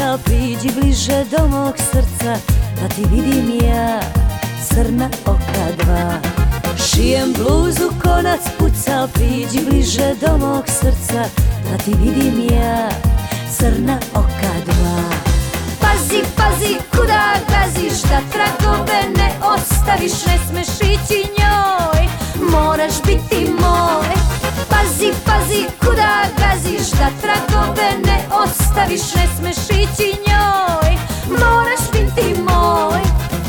puca, priđi bliže do mog srca, da ti vidim ja crna oka dva. Šijem bluzu, konac puca, priđi bliže do mog srca, da ti vidim ja crna oka dva. Pazi, pazi, kuda gaziš, da tragove ne ostaviš, ne smeš ići njoj, moraš biti moj. Pazi, pazi, kuda gaziš, da tragove ne ostaviš, ne smeš ići njoj, moraš biti moj.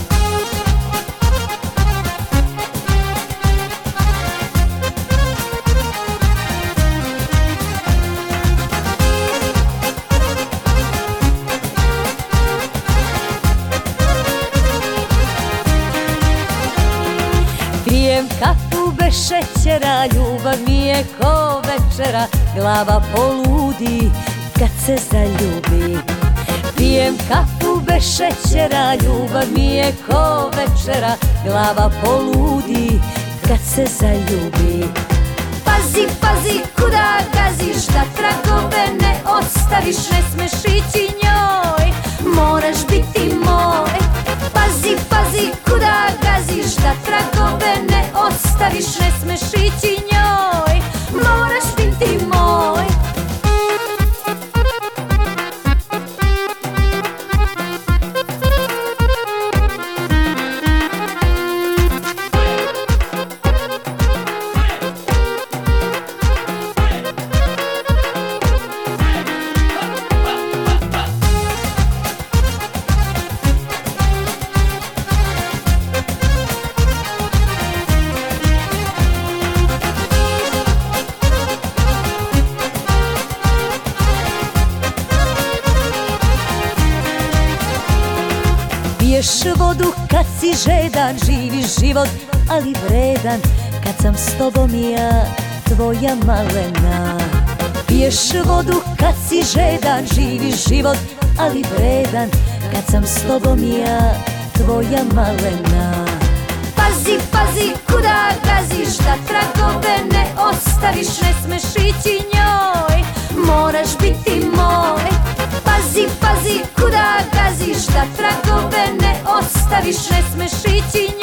Pijem kafu bez šećera, ljubav mi je ko večera, glava poludi kad se zaljubi. Pijem kafu bez šećera, ljubav mi je ko večera, glava poludi kad se zaljubi. Pazi, pazi, kuda gaziš, da tragove ne ostaviš, ne smeš ići njoj, moraš biti moj. Pazi, pazi, kuda gaziš, da tragove ne ostaviš, ne smeš ići njoj, moraš biti moj. Piješ vodu kad si žedan, živiš život ali vredan, kad sam s tobom ja tvoja malena. Piješ vodu kad si žedan, živiš život ali vredan, kad sam s tobom ja tvoja malena. Pazi, pazi, kuda gaziš, da tragove ne ostaviš, ne smeš ići njoj, moraš biti moj. Pazi, pazi, kuda gaziš, da tragove ne ostaviš, ne smeš ići njoj.